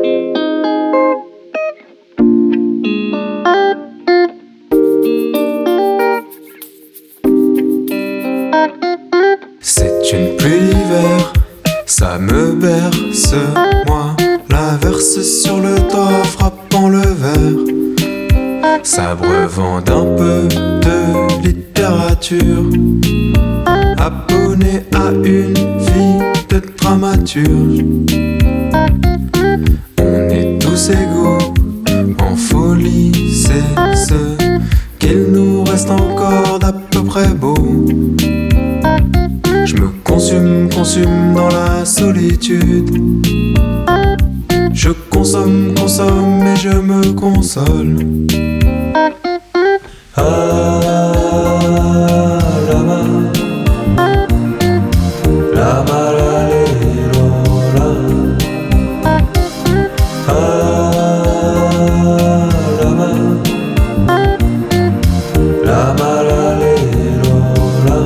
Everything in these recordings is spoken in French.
C'est une pluie d'hiver, ça me berce, moi, la verse sur le toit frappant le verre, s'abreuvant d'un peu de littérature, abonné à une vie de dramaturge. On est tous égaux, en folie, c'est ce qu'il nous reste encore d'à peu près beau. Je me consume dans la solitude. Je consomme et je me console. Ah, lama, lama, la, lé, lo, la. Ah, lama, lama, la, lé, lo, la.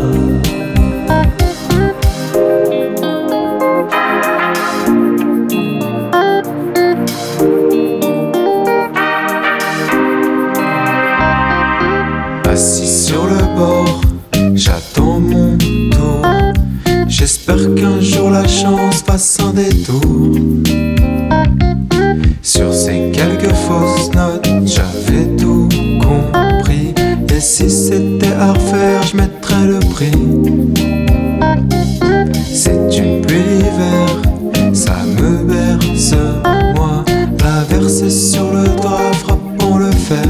Assis sur le bord, j'attends mon tour. J'espère qu'un jour la chance fasse un détour. Sur ces quelques fausses notes, j'avais tout compris. Et si c'était à refaire, je mettrais le prix. C'est une pluie d'hiver, ça me berce, moi, la verse sur le toit frappant le fer.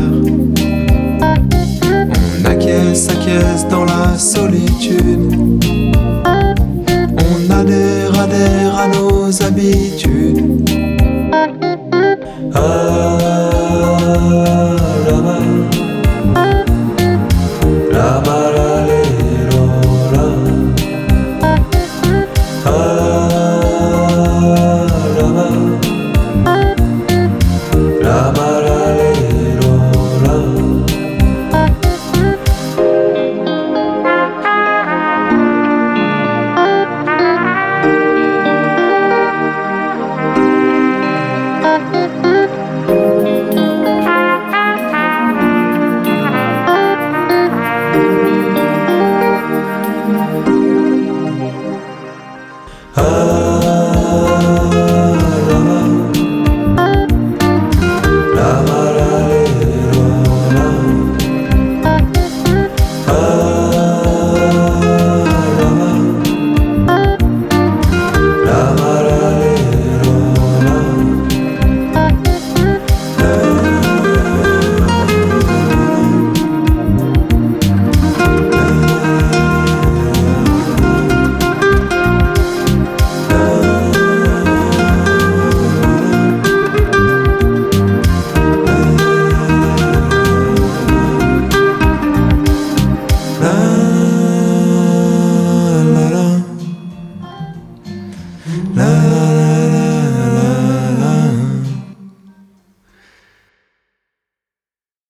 Acquiesce dans la solitude. On adhère à nos habitudes. Ah,